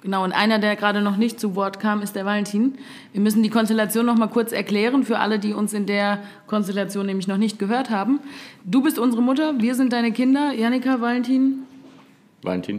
Genau, und einer, der gerade noch nicht zu Wort kam, ist der Valentin. Wir müssen die Konstellation noch mal kurz erklären für alle, die uns in der Konstellation nämlich noch nicht gehört haben. Du bist unsere Mutter, wir sind deine Kinder. Jannika, Valentin? Valentin.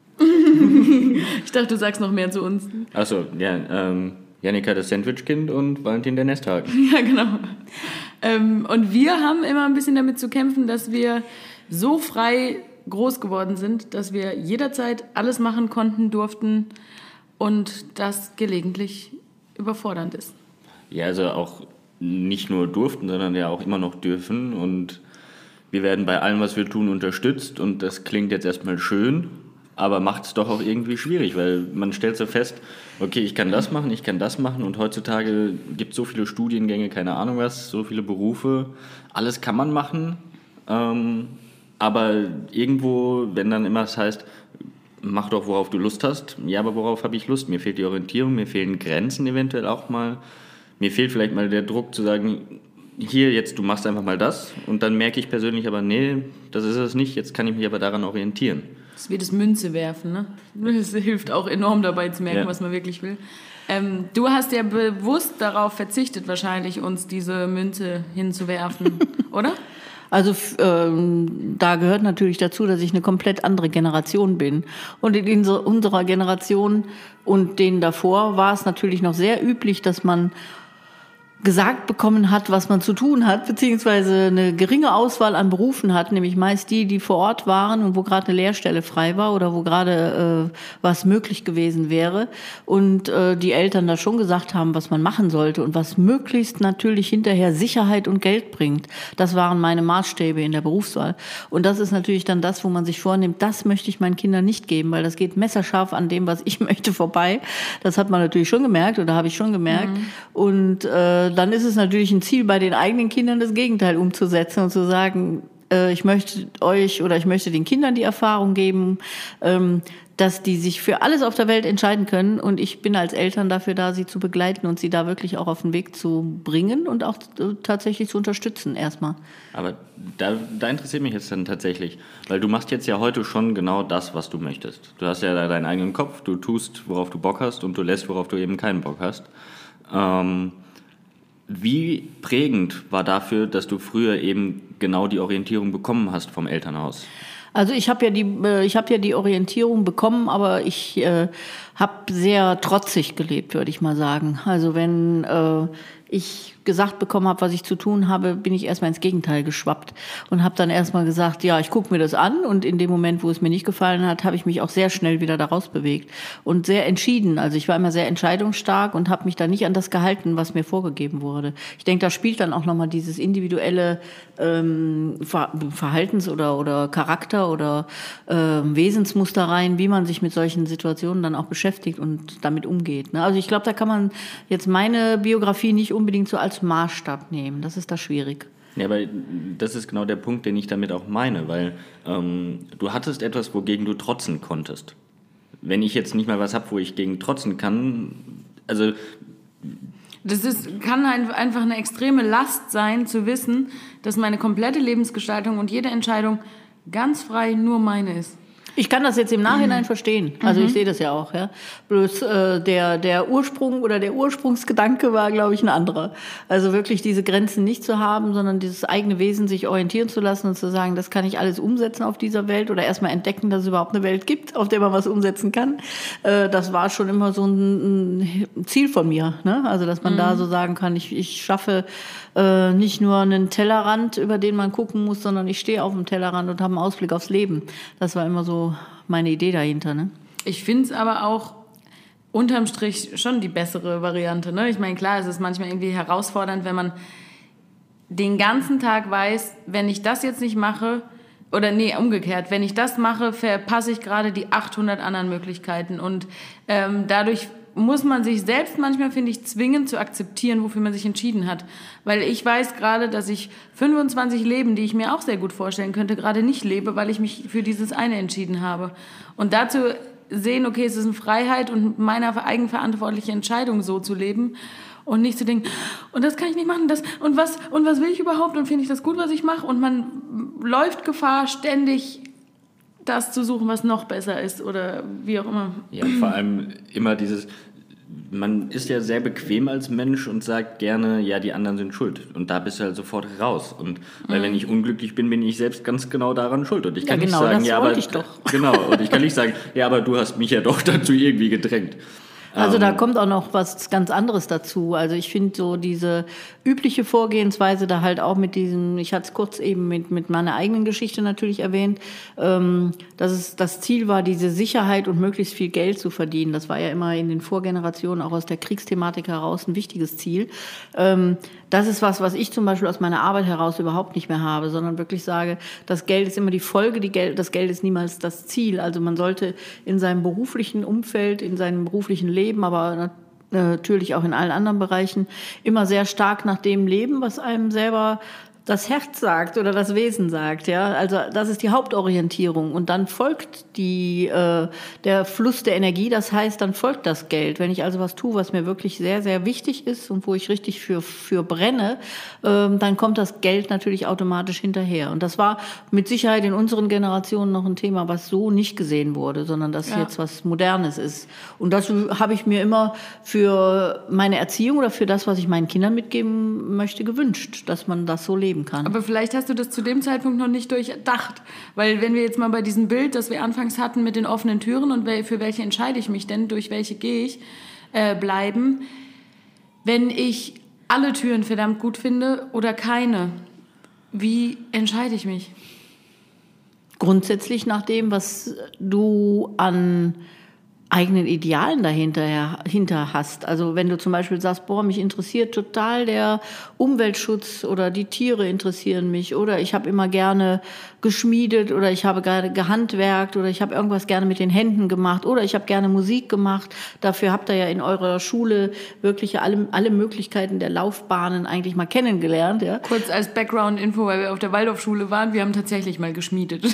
Ich dachte, du sagst noch mehr zu uns. Achso, ja, Jannika das Sandwichkind und Valentin der Nesthaken. Ja, genau. Und wir haben immer ein bisschen damit zu kämpfen, dass wir so frei groß geworden sind, dass wir jederzeit alles machen konnten, durften und das gelegentlich überfordernd ist. Ja, also auch nicht nur durften, sondern ja auch immer noch dürfen und wir werden bei allem, was wir tun, unterstützt und das klingt jetzt erstmal schön, aber macht es doch auch irgendwie schwierig, weil man stellt so fest, okay, ich kann das machen und heutzutage gibt es so viele Studiengänge, keine Ahnung was, so viele Berufe, alles kann man machen, aber irgendwo, wenn dann immer es heißt, mach doch, worauf du Lust hast, ja, aber worauf habe ich Lust? Mir fehlt die Orientierung, mir fehlen Grenzen eventuell auch mal, mir fehlt vielleicht mal der Druck zu sagen, hier, jetzt, du machst einfach mal das und dann merke ich persönlich aber, nee, das ist es nicht, jetzt kann ich mich aber daran orientieren. Das ist wie das Münze werfen, ne? Das hilft auch enorm dabei zu merken, was man wirklich will. Du hast ja bewusst darauf verzichtet, wahrscheinlich uns diese Münze hinzuwerfen, oder? Also da gehört natürlich dazu, dass ich eine komplett andere Generation bin. Und in unserer Generation und denen davor war es natürlich noch sehr üblich, dass man gesagt bekommen hat, was man zu tun hat, beziehungsweise eine geringe Auswahl an Berufen hat, nämlich meist die vor Ort waren und wo gerade eine Lehrstelle frei war oder wo gerade was möglich gewesen wäre und die Eltern da schon gesagt haben, was man machen sollte und was möglichst natürlich hinterher Sicherheit und Geld bringt. Das waren meine Maßstäbe in der Berufswahl. Und das ist natürlich dann das, wo man sich vornimmt, das möchte ich meinen Kindern nicht geben, weil das geht messerscharf an dem, was ich möchte, vorbei. Das hat man natürlich schon gemerkt oder habe ich schon gemerkt. Und dann ist es natürlich ein Ziel bei den eigenen Kindern, das Gegenteil umzusetzen und zu sagen, ich möchte den Kindern die Erfahrung geben, dass die sich für alles auf der Welt entscheiden können und ich bin als Eltern dafür da, sie zu begleiten und sie da wirklich auch auf den Weg zu bringen und auch tatsächlich zu unterstützen erstmal. Aber da interessiert mich jetzt dann tatsächlich, weil du machst jetzt ja heute schon genau das, was du möchtest. Du hast ja deinen eigenen Kopf, du tust, worauf du Bock hast und du lässt, worauf du eben keinen Bock hast. Wie prägend war dafür, dass du früher eben genau die Orientierung bekommen hast vom Elternhaus? Also ich habe ja die Orientierung bekommen, aber ich habe sehr trotzig gelebt, würde ich mal sagen. Also wenn ich gesagt bekommen habe, was ich zu tun habe, bin ich erstmal ins Gegenteil geschwappt und habe dann erstmal gesagt, ja, ich gucke mir das an und in dem Moment, wo es mir nicht gefallen hat, habe ich mich auch sehr schnell wieder daraus bewegt und sehr entschieden. Also ich war immer sehr entscheidungsstark und habe mich da nicht an das gehalten, was mir vorgegeben wurde. Ich denke, da spielt dann auch nochmal dieses individuelle Verhaltens- oder Charakter- oder Wesensmuster rein, wie man sich mit solchen Situationen dann auch beschäftigt und damit umgeht. Ne? Also ich glaube, da kann man jetzt meine Biografie nicht unbedingt so als Maßstab nehmen. Das ist da schwierig. Ja, aber das ist genau der Punkt, den ich damit auch meine, weil du hattest etwas, wogegen du trotzen konntest. Wenn ich jetzt nicht mal was habe, wo ich gegen trotzen kann, also... Kann einfach eine extreme Last sein, zu wissen, dass meine komplette Lebensgestaltung und jede Entscheidung ganz frei nur meine ist. Ich kann das jetzt im Nachhinein verstehen. Also ich sehe das ja auch. Ja. Bloß der Ursprung oder der Ursprungsgedanke war, glaube ich, ein anderer. Also wirklich diese Grenzen nicht zu haben, sondern dieses eigene Wesen sich orientieren zu lassen und zu sagen, das kann ich alles umsetzen auf dieser Welt oder erstmal entdecken, dass es überhaupt eine Welt gibt, auf der man was umsetzen kann. Das war schon immer so ein Ziel von mir. Ne? Also dass man da so sagen kann, ich schaffe nicht nur einen Tellerrand, über den man gucken muss, sondern ich stehe auf dem Tellerrand und habe einen Ausblick aufs Leben. Das war immer so meine Idee dahinter. Ne? Ich finde es aber auch unterm Strich schon die bessere Variante. Ne? Ich meine, klar, es ist manchmal irgendwie herausfordernd, wenn man den ganzen Tag weiß, wenn ich das jetzt nicht mache, oder nee, umgekehrt, wenn ich das mache, verpasse ich gerade die 800 anderen Möglichkeiten. Und dadurch muss man sich selbst manchmal, finde ich, zwingen zu akzeptieren, wofür man sich entschieden hat. Weil ich weiß gerade, dass ich 25 Leben, die ich mir auch sehr gut vorstellen könnte, gerade nicht lebe, weil ich mich für dieses eine entschieden habe. Und dazu sehen, okay, es ist eine Freiheit und meine eigenverantwortliche Entscheidung, so zu leben. Und nicht zu denken, und das kann ich nicht machen, und was will ich überhaupt? Und finde ich das gut, was ich mache? Und man läuft Gefahr, ständig das zu suchen, was noch besser ist oder wie auch immer. Ja, vor allem immer dieses, man ist ja sehr bequem als Mensch und sagt gerne, ja, die anderen sind schuld. Und da bist du halt sofort raus. Und weil wenn ich unglücklich bin, bin ich selbst ganz genau daran schuld. Und ich kann Ja, genau, nicht sagen, das ja, aber wollte ich doch. Genau, und ich kann nicht sagen, ja, aber du hast mich ja doch dazu irgendwie gedrängt. Also da kommt auch noch was ganz anderes dazu. Also ich finde so diese übliche Vorgehensweise da halt auch mit diesem, ich hatte es kurz eben mit meiner eigenen Geschichte natürlich erwähnt, dass es das Ziel war, diese Sicherheit und möglichst viel Geld zu verdienen. Das war ja immer in den Vorgenerationen auch aus der Kriegsthematik heraus ein wichtiges Ziel. Das ist was ich zum Beispiel aus meiner Arbeit heraus überhaupt nicht mehr habe, sondern wirklich sage, das Geld ist immer die Folge, das Geld ist niemals das Ziel. Also man sollte in seinem beruflichen Umfeld, in seinem beruflichen Leben, aber natürlich auch in allen anderen Bereichen, immer sehr stark nach dem leben, was einem selber das Herz sagt oder das Wesen sagt, ja. Also das ist die Hauptorientierung und dann folgt der Fluss der Energie. Das heißt, dann folgt das Geld. Wenn ich also was tue, was mir wirklich sehr, sehr wichtig ist und wo ich richtig für brenne, dann kommt das Geld natürlich automatisch hinterher. Und das war mit Sicherheit in unseren Generationen noch ein Thema, was so nicht gesehen wurde, sondern das jetzt was Modernes ist. Und das habe ich mir immer für meine Erziehung oder für das, was ich meinen Kindern mitgeben möchte, gewünscht, dass man das so lebt kann. Aber vielleicht hast du das zu dem Zeitpunkt noch nicht durchdacht. Weil wenn wir jetzt mal bei diesem Bild, das wir anfangs hatten mit den offenen Türen und für welche entscheide ich mich denn, durch welche gehe ich, bleiben, wenn ich alle Türen verdammt gut finde oder keine, wie entscheide ich mich? Grundsätzlich nach dem, was du an eigenen Idealen dahinter hast. Also wenn du zum Beispiel sagst, boah, mich interessiert total der Umweltschutz oder die Tiere interessieren mich oder ich habe immer gerne geschmiedet oder ich habe gerne gehandwerkt oder ich habe irgendwas gerne mit den Händen gemacht oder ich habe gerne Musik gemacht. Dafür habt ihr ja in eurer Schule wirklich alle Möglichkeiten der Laufbahnen eigentlich mal kennengelernt. Ja? Kurz als Background-Info, weil wir auf der Waldorfschule waren, wir haben tatsächlich mal geschmiedet.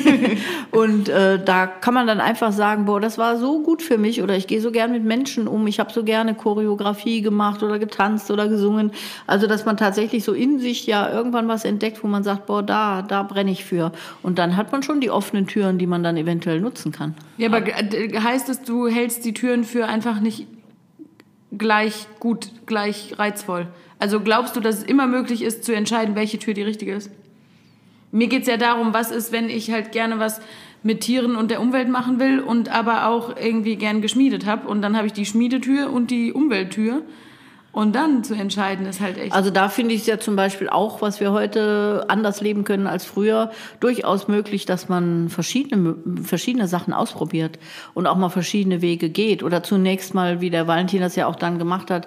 Und da kann man dann einfach sagen, boah, das war so gut für mich oder ich gehe so gern mit Menschen um, ich habe so gerne Choreografie gemacht oder getanzt oder gesungen. Also dass man tatsächlich so in sich ja irgendwann was entdeckt, wo man sagt, boah, da brenne ich für. Und dann hat man schon die offenen Türen, die man dann eventuell nutzen kann. Ja, aber heißt es, du hältst die Türen für einfach nicht gleich gut, gleich reizvoll? Also glaubst du, dass es immer möglich ist, zu entscheiden, welche Tür die richtige ist? Mir geht's ja darum, was ist, wenn ich halt gerne was mit Tieren und der Umwelt machen will und aber auch irgendwie gern geschmiedet habe. Und dann habe ich die Schmiedetür und die Umwelttür. Und dann zu entscheiden ist halt echt... Also da finde ich es ja zum Beispiel auch, was wir heute anders leben können als früher, durchaus möglich, dass man verschiedene Sachen ausprobiert und auch mal verschiedene Wege geht. Oder zunächst mal, wie der Valentin das ja auch dann gemacht hat,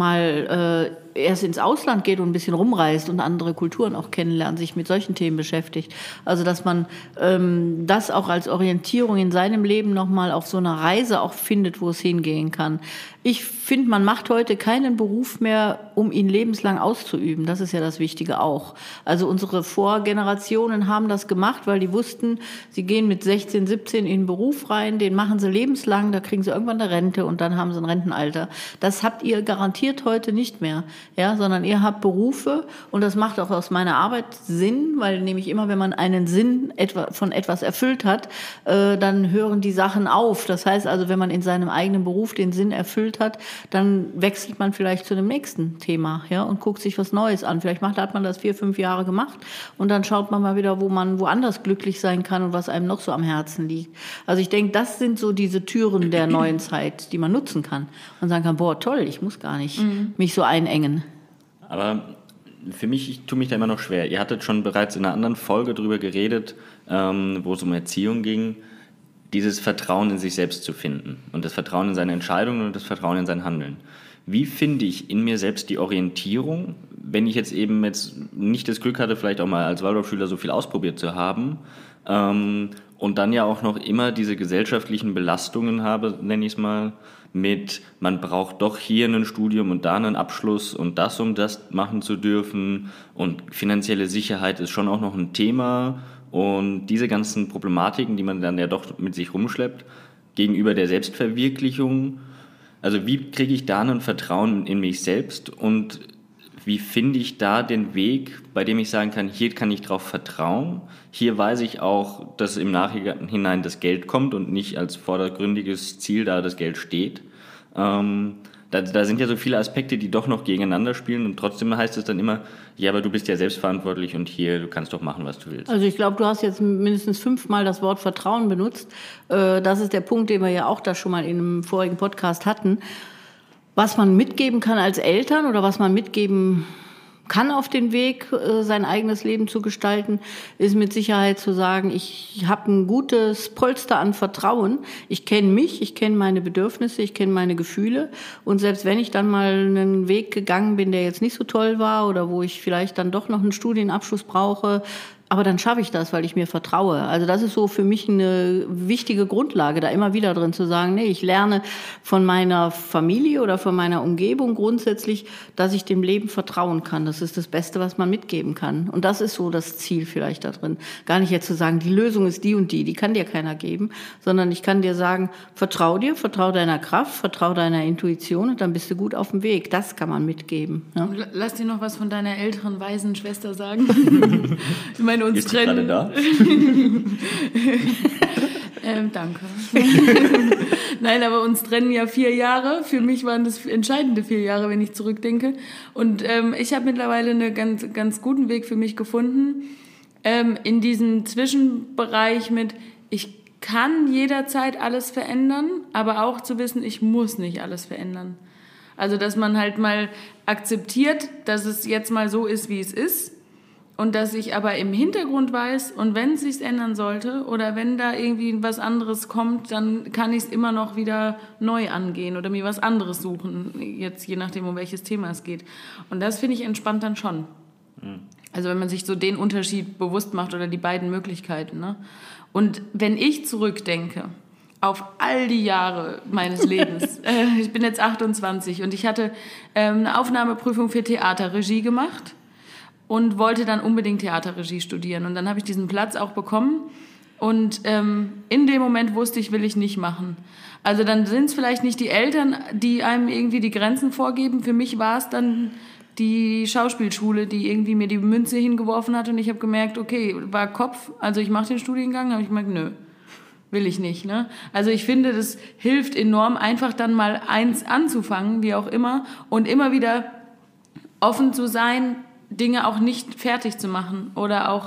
mal erst ins Ausland geht und ein bisschen rumreist und andere Kulturen auch kennenlernt, sich mit solchen Themen beschäftigt. Also dass man das auch als Orientierung in seinem Leben nochmal auf so einer Reise auch findet, wo es hingehen kann. Ich finde, man macht heute keinen Beruf mehr, um ihn lebenslang auszuüben. Das ist ja das Wichtige auch. Also unsere Vorgenerationen haben das gemacht, weil die wussten, sie gehen mit 16, 17 in den Beruf rein, den machen sie lebenslang, da kriegen sie irgendwann eine Rente und dann haben sie ein Rentenalter. Das habt ihr garantiert heute nicht mehr, ja, sondern ihr habt Berufe und das macht auch aus meiner Arbeit Sinn, weil nämlich immer, wenn man einen Sinn von etwas erfüllt hat, dann hören die Sachen auf. Das heißt also, wenn man in seinem eigenen Beruf den Sinn erfüllt hat, dann wechselt man vielleicht zu dem nächsten Thema, ja, und guckt sich was Neues an. Vielleicht hat man das 4, 5 Jahre gemacht und dann schaut man mal wieder, wo man woanders glücklich sein kann und was einem noch so am Herzen liegt. Also ich denke, das sind so diese Türen der neuen Zeit, die man nutzen kann und sagen kann, boah, toll, ich muss gar nicht mich so einengen. Aber für mich, ich tue mich da immer noch schwer. Ihr hattet schon bereits in einer anderen Folge darüber geredet, wo es um Erziehung ging, dieses Vertrauen in sich selbst zu finden und das Vertrauen in seine Entscheidungen und das Vertrauen in sein Handeln. Wie finde ich in mir selbst die Orientierung, wenn ich jetzt nicht das Glück hatte, vielleicht auch mal als Waldorfschüler so viel ausprobiert zu haben und dann ja auch noch immer diese gesellschaftlichen Belastungen habe, nenne ich es mal, mit man braucht doch hier ein Studium und da einen Abschluss und das, um das machen zu dürfen und finanzielle Sicherheit ist schon auch noch ein Thema. Und diese ganzen Problematiken, die man dann ja doch mit sich rumschleppt, gegenüber der Selbstverwirklichung, also wie kriege ich da ein Vertrauen in mich selbst und wie finde ich da den Weg, bei dem ich sagen kann, hier kann ich drauf vertrauen, hier weiß ich auch, dass im Nachhinein das Geld kommt und nicht als vordergründiges Ziel da das Geld steht. Da sind ja so viele Aspekte, die doch noch gegeneinander spielen und trotzdem heißt es dann immer, ja, aber du bist ja selbstverantwortlich und hier, du kannst doch machen, was du willst. Also ich glaube, du hast jetzt mindestens 5-mal das Wort Vertrauen benutzt. Das ist der Punkt, den wir ja auch da schon mal in einem vorigen Podcast hatten. Was man mitgeben kann als Eltern oder was man mitgeben kann auf den Weg, sein eigenes Leben zu gestalten, ist mit Sicherheit zu sagen, ich habe ein gutes Polster an Vertrauen. Ich kenne mich, ich kenne meine Bedürfnisse, ich kenne meine Gefühle. Und selbst wenn ich dann mal einen Weg gegangen bin, der jetzt nicht so toll war oder wo ich vielleicht dann doch noch einen Studienabschluss brauche, aber dann schaffe ich das, weil ich mir vertraue. Also das ist so für mich eine wichtige Grundlage, da immer wieder drin zu sagen, nee, ich lerne von meiner Familie oder von meiner Umgebung grundsätzlich, dass ich dem Leben vertrauen kann. Das ist das Beste, was man mitgeben kann. Und das ist so das Ziel vielleicht da drin. Gar nicht jetzt zu sagen, die Lösung ist die und die kann dir keiner geben, sondern ich kann dir sagen, vertrau dir, vertrau deiner Kraft, vertrau deiner Intuition und dann bist du gut auf dem Weg. Das kann man mitgeben. Ja? Lass dir noch was von deiner älteren, weisen Schwester sagen. Ich meine, uns ist trennen. Gerade da? Danke. Nein, aber uns trennen ja 4 Jahre. Für mich waren das entscheidende 4 Jahre, wenn ich zurückdenke. Und ich habe mittlerweile einen ganz guten Weg für mich gefunden. In diesem Zwischenbereich mit, ich kann jederzeit alles verändern, aber auch zu wissen, ich muss nicht alles verändern. Also, dass man halt mal akzeptiert, dass es jetzt mal so ist, wie es ist. Und dass ich aber im Hintergrund weiß, und wenn es sich ändern sollte oder wenn da irgendwie was anderes kommt, dann kann ich es immer noch wieder neu angehen oder mir was anderes suchen, jetzt je nachdem, um welches Thema es geht. Und das finde ich entspannt dann schon. Also wenn man sich so den Unterschied bewusst macht oder die beiden Möglichkeiten. Ne? Und wenn ich zurückdenke auf all die Jahre meines Lebens, ich bin jetzt 28 und ich hatte eine Aufnahmeprüfung für Theaterregie gemacht, und wollte dann unbedingt Theaterregie studieren. Und dann habe ich diesen Platz auch bekommen. Und in dem Moment wusste ich, will ich nicht machen. Also dann sind es vielleicht nicht die Eltern, die einem irgendwie die Grenzen vorgeben. Für mich war es dann die Schauspielschule, die irgendwie mir die Münze hingeworfen hat. Und ich habe gemerkt, okay, war Kopf, also ich mache den Studiengang. Habe ich gemerkt, nö, will ich nicht. Ne? Also ich finde, das hilft enorm, einfach dann mal eins anzufangen, wie auch immer. Und immer wieder offen zu sein, Dinge auch nicht fertig zu machen oder auch,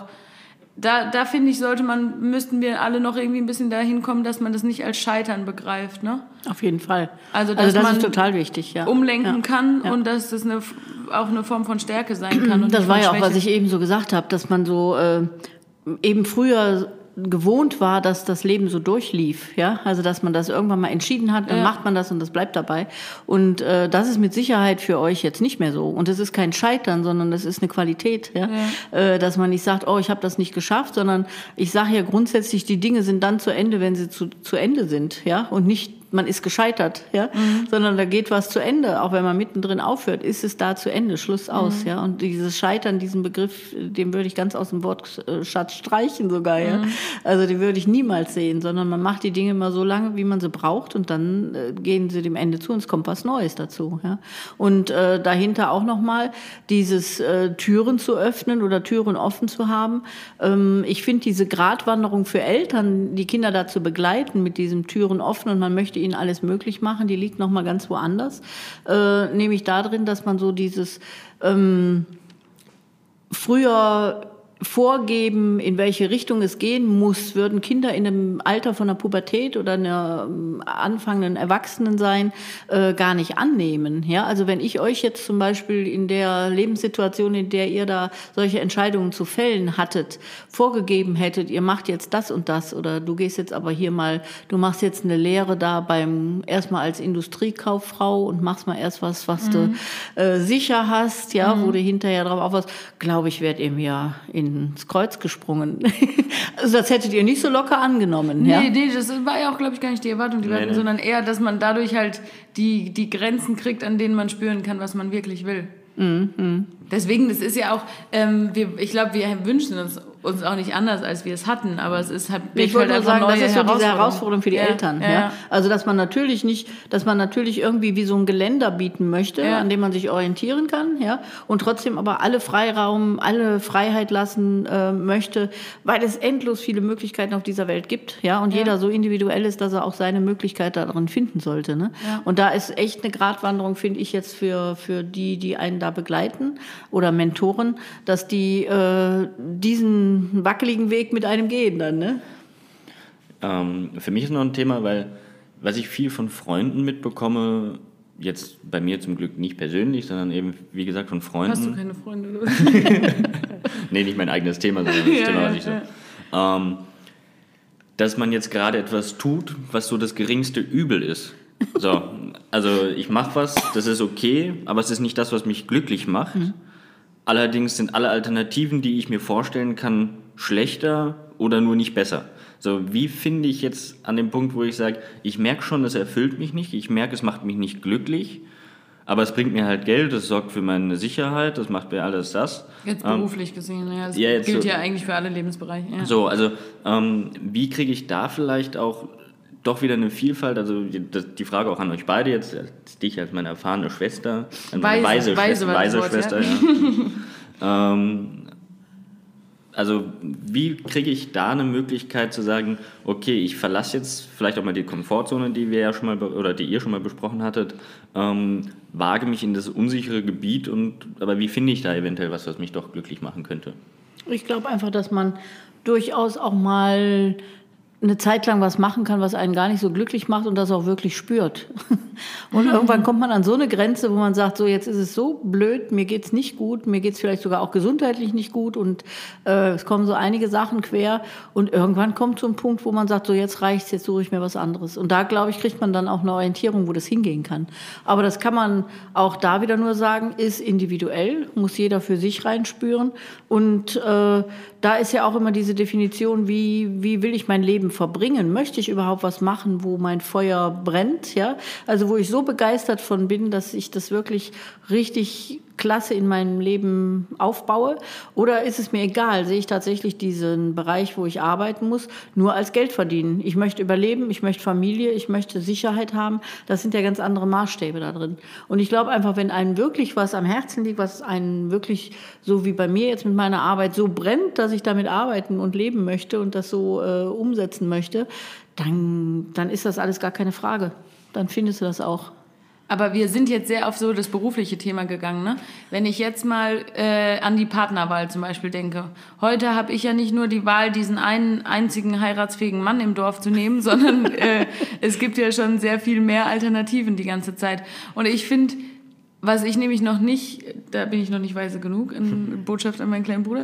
da finde ich, müssten wir alle noch irgendwie ein bisschen dahin kommen, dass man das nicht als Scheitern begreift, ne? Auf jeden Fall. Also das man ist total wichtig, ja. Umlenken kann und dass das auch eine Form von Stärke sein kann. Und das war ja auch, was ich eben so gesagt habe, dass man so eben früher gewohnt war, dass das Leben so durchlief, ja, also dass man das irgendwann mal entschieden hat, dann macht man das und das bleibt dabei und das ist mit Sicherheit für euch jetzt nicht mehr so und es ist kein Scheitern, sondern das ist eine Qualität, ja? Dass man nicht sagt, oh, ich habe das nicht geschafft, sondern ich sage ja grundsätzlich, die Dinge sind dann zu Ende, wenn sie zu Ende sind, ja, und nicht man ist gescheitert, ja, sondern da geht was zu Ende, auch wenn man mittendrin aufhört, ist es da zu Ende, Schluss aus, ja, und dieses Scheitern, diesen Begriff, den würde ich ganz aus dem Wortschatz streichen sogar, ja, also den würde ich niemals sehen, sondern man macht die Dinge mal so lange, wie man sie braucht und dann gehen sie dem Ende zu und es kommt was Neues dazu, ja, und dahinter auch nochmal dieses Türen zu öffnen oder Türen offen zu haben, ich finde diese Gratwanderung für Eltern, die Kinder dazu begleiten mit diesem Türen offen und man möchte ihnen alles möglich machen, die liegt noch mal ganz woanders, nämlich darin, dass man so dieses früher vorgeben, in welche Richtung es gehen muss, würden Kinder in einem Alter von der Pubertät oder einer anfangenden Erwachsenensein gar nicht annehmen. Ja, also wenn ich euch jetzt zum Beispiel in der Lebenssituation, in der ihr da solche Entscheidungen zu fällen hattet, vorgegeben hättet, ihr macht jetzt das und das oder du gehst jetzt aber hier mal, du machst jetzt eine Lehre da erstmal als Industriekauffrau und machst mal erst was du sicher hast, ja, wo du hinterher drauf aufpasst, glaube ich, werdet ihr mir ins Kreuz gesprungen. Also das hättet ihr nicht so locker angenommen. Ja? Nee, das war ja auch, glaube ich, gar nicht die Erwartung, sondern eher, dass man dadurch halt die Grenzen kriegt, an denen man spüren kann, was man wirklich will. Deswegen, das ist ja auch, ich glaube, wir wünschen uns uns auch nicht anders, als wir es hatten, aber es ist halt, ich wollte nur sagen, das ist so diese Herausforderung für die ja, Eltern. Ja. Ja? Also dass man natürlich irgendwie wie so ein Geländer bieten möchte, an dem man sich orientieren kann, ja, und trotzdem aber alle Freiheit lassen möchte, weil es endlos viele Möglichkeiten auf dieser Welt gibt, ja, und jeder so individuell ist, dass er auch seine Möglichkeit darin finden sollte, ne? Ja. Und da ist echt eine Gratwanderung, finde ich jetzt für die einen da begleiten oder Mentoren, dass die diesen wackeligen Weg mit einem gehen dann, ne? Für mich ist noch ein Thema, weil was ich viel von Freunden mitbekomme, jetzt bei mir zum Glück nicht persönlich, sondern eben, wie gesagt, von Freunden. Hast du keine Freunde? Nee, nicht mein eigenes Thema, sondern das Thema, was ich so... dass man jetzt gerade etwas tut, was so das geringste Übel ist. So, also ich mache was, das ist okay, aber es ist nicht das, was mich glücklich macht. Allerdings sind alle Alternativen, die ich mir vorstellen kann, schlechter oder nur nicht besser. So, wie finde ich jetzt an dem Punkt, wo ich sage, ich merke schon, es erfüllt mich nicht, ich merke, es macht mich nicht glücklich, aber es bringt mir halt Geld, es sorgt für meine Sicherheit, das macht mir alles das. Jetzt beruflich gesehen, ja, das jetzt gilt so, ja eigentlich für alle Lebensbereiche. Ja. So, also wie kriege ich da vielleicht auch doch wieder eine Vielfalt, also die Frage auch an euch beide jetzt, dich als meine erfahrene Schwester, weise Schwester, ja. Also wie kriege ich da eine Möglichkeit zu sagen, okay, ich verlasse jetzt vielleicht auch mal die Komfortzone, die wir ja schon mal oder die ihr schon mal besprochen hattet, wage mich in das unsichere Gebiet, aber wie finde ich da eventuell was mich doch glücklich machen könnte? Ich glaube einfach, dass man durchaus auch mal eine Zeit lang was machen kann, was einen gar nicht so glücklich macht und das auch wirklich spürt. Und irgendwann kommt man an so eine Grenze, wo man sagt, so jetzt ist es so blöd, mir geht's nicht gut, mir geht's vielleicht sogar auch gesundheitlich nicht gut und es kommen so einige Sachen quer und irgendwann kommt so ein Punkt, wo man sagt, so jetzt reicht's, jetzt suche ich mir was anderes. Und da, glaube ich, kriegt man dann auch eine Orientierung, wo das hingehen kann. Aber das kann man auch da wieder nur sagen, ist individuell, muss jeder für sich reinspüren und da ist ja auch immer diese Definition, wie will ich mein Leben verbringen? Möchte ich überhaupt was machen, wo mein Feuer brennt? Ja, also wo ich so begeistert von bin, dass ich das wirklich richtig klasse in meinem Leben aufbaue? Oder ist es mir egal? Sehe ich tatsächlich diesen Bereich, wo ich arbeiten muss, nur als Geld verdienen? Ich möchte überleben, ich möchte Familie, ich möchte Sicherheit haben. Das sind ja ganz andere Maßstäbe da drin. Und ich glaube einfach, wenn einem wirklich was am Herzen liegt, was einen wirklich, so wie bei mir jetzt mit meiner Arbeit, so brennt, dass ich damit arbeiten und leben möchte und das so umsetzen möchte, dann ist das alles gar keine Frage. Dann findest du das auch. Aber wir sind jetzt sehr auf so das berufliche Thema gegangen, ne? Wenn ich jetzt mal an die Partnerwahl zum Beispiel denke. Heute habe ich ja nicht nur die Wahl, diesen einen einzigen heiratsfähigen Mann im Dorf zu nehmen, sondern es gibt ja schon sehr viel mehr Alternativen die ganze Zeit. Und ich finde, was ich nämlich noch nicht, da bin ich noch nicht weise genug, in Botschaft an meinen kleinen Bruder,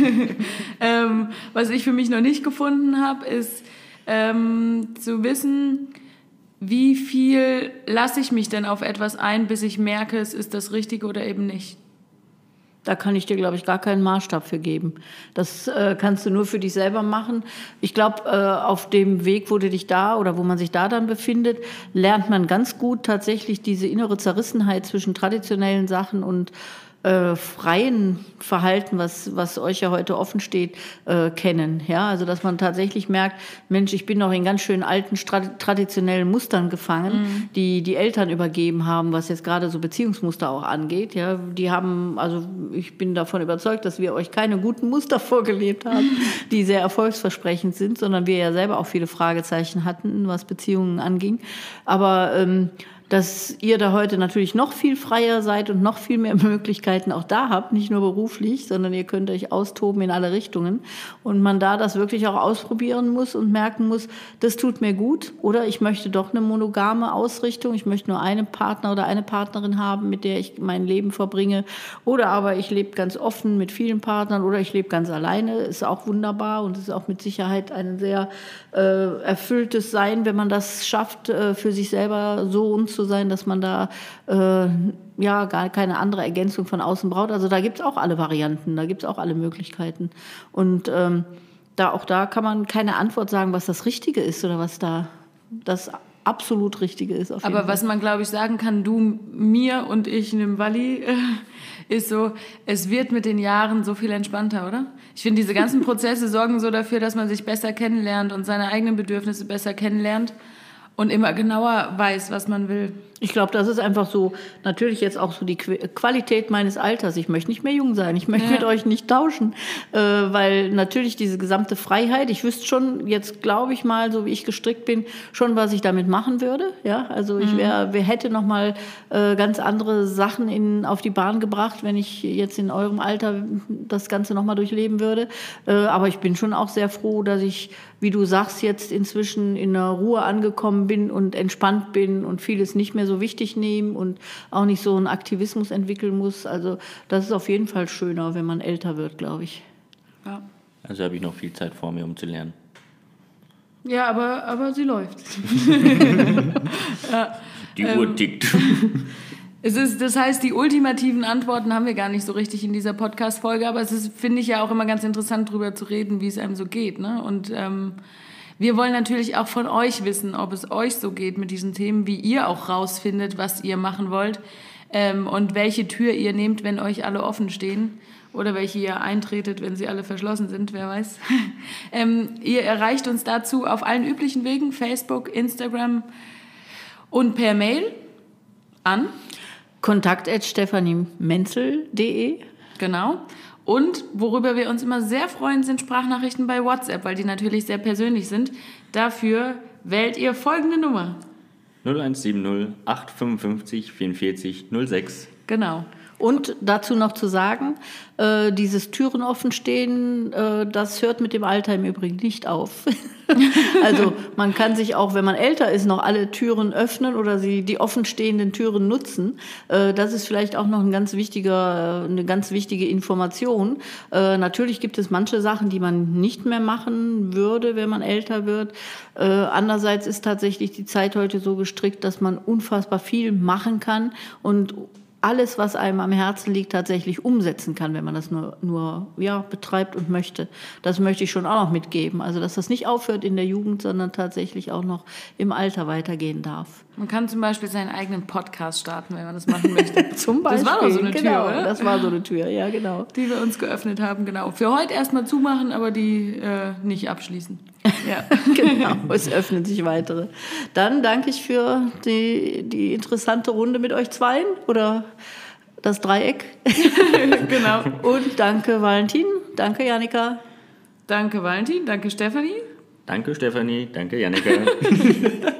was ich für mich noch nicht gefunden habe, ist zu wissen, wie viel lasse ich mich denn auf etwas ein, bis ich merke, es ist das Richtige oder eben nicht? Da kann ich dir, glaube ich, gar keinen Maßstab für geben. Das kannst du nur für dich selber machen. Ich glaube, auf dem Weg, wo du dich da oder wo man sich da dann befindet, lernt man ganz gut tatsächlich diese innere Zerrissenheit zwischen traditionellen Sachen und freien Verhalten, was euch ja heute offen steht, kennen. Ja, also dass man tatsächlich merkt, Mensch, ich bin noch in ganz schön alten traditionellen Mustern gefangen, die die Eltern übergeben haben, was jetzt gerade so Beziehungsmuster auch angeht. Ja, die haben, also ich bin davon überzeugt, dass wir euch keine guten Muster vorgelebt haben, die sehr erfolgsversprechend sind, sondern wir ja selber auch viele Fragezeichen hatten, was Beziehungen anging. Aber dass ihr da heute natürlich noch viel freier seid und noch viel mehr Möglichkeiten auch da habt, nicht nur beruflich, sondern ihr könnt euch austoben in alle Richtungen und man da das wirklich auch ausprobieren muss und merken muss, das tut mir gut oder ich möchte doch eine monogame Ausrichtung, ich möchte nur einen Partner oder eine Partnerin haben, mit der ich mein Leben verbringe oder aber ich lebe ganz offen mit vielen Partnern oder ich lebe ganz alleine, ist auch wunderbar und ist auch mit Sicherheit ein sehr erfülltes Sein, wenn man das schafft, für sich selber so zu sein, dass man da gar keine andere Ergänzung von außen braucht. Also da gibt es auch alle Varianten, da gibt es auch alle Möglichkeiten. Und da kann man keine Antwort sagen, was das Richtige ist oder was da das absolut Richtige ist. Aber was man, glaube ich, sagen kann, du mir und ich, einem Walli, ist so, es wird mit den Jahren so viel entspannter, oder? Ich finde, diese ganzen Prozesse sorgen so dafür, dass man sich besser kennenlernt und seine eigenen Bedürfnisse besser kennenlernt und immer genauer weiß, was man will. Ich glaube, das ist einfach so, natürlich jetzt auch so die Qualität meines Alters. Ich möchte nicht mehr jung sein, ich möchte mit euch nicht tauschen, weil natürlich diese gesamte Freiheit, ich wüsste schon, jetzt glaube ich mal, so wie ich gestrickt bin, schon, was ich damit machen würde. Ja, also ich hätte noch mal ganz andere Sachen auf die Bahn gebracht, wenn ich jetzt in eurem Alter das Ganze noch mal durchleben würde. Aber ich bin schon auch sehr froh, dass ich, wie du sagst, jetzt inzwischen in der Ruhe angekommen bin und entspannt bin und vieles nicht mehr so wichtig nehmen und auch nicht so einen Aktivismus entwickeln muss. Also das ist auf jeden Fall schöner, wenn man älter wird, glaube ich. Ja. Also habe ich noch viel Zeit vor mir, um zu lernen. Ja, aber sie läuft. Ja, Die Uhr tickt. Das heißt, die ultimativen Antworten haben wir gar nicht so richtig in dieser Podcast-Folge, aber es ist, finde ich, ja auch immer ganz interessant, darüber zu reden, wie es einem so geht. Ne? Und wir wollen natürlich auch von euch wissen, ob es euch so geht mit diesen Themen, wie ihr auch rausfindet, was ihr machen wollt und welche Tür ihr nehmt, wenn euch alle offen stehen oder welche ihr eintretet, wenn sie alle verschlossen sind, wer weiß. Ihr erreicht uns dazu auf allen üblichen Wegen, Facebook, Instagram und per Mail an kontakt@stephanie-menzel.de. Genau. Und worüber wir uns immer sehr freuen, sind Sprachnachrichten bei WhatsApp, weil die natürlich sehr persönlich sind. Dafür wählt ihr folgende Nummer. 0170 855 44 06. Genau. Und dazu noch zu sagen, dieses Türen offen stehen, das hört mit dem Alter im Übrigen nicht auf. Also man kann sich auch, wenn man älter ist, noch alle Türen öffnen oder die offenstehenden Türen nutzen. Das ist vielleicht auch noch eine ganz wichtige Information. Natürlich gibt es manche Sachen, die man nicht mehr machen würde, wenn man älter wird. Andererseits ist tatsächlich die Zeit heute so gestrickt, dass man unfassbar viel machen kann und alles, was einem am Herzen liegt, tatsächlich umsetzen kann, wenn man das nur betreibt und möchte. Das möchte ich schon auch noch mitgeben. Also, dass das nicht aufhört in der Jugend, sondern tatsächlich auch noch im Alter weitergehen darf. Man kann zum Beispiel seinen eigenen Podcast starten, wenn man das machen möchte. Zum Beispiel. Das war doch so eine Tür, oder? Das war so eine Tür, ja, genau. Die wir uns geöffnet haben, genau. Für heute erstmal zumachen, aber die nicht abschließen. Ja. Genau, es öffnen sich weitere. Dann danke ich für die interessante Runde mit euch zweien oder das Dreieck. Genau. Und danke Valentin, danke Jannika. Danke Valentin, danke Stefanie. Danke Stefanie, danke Jannika.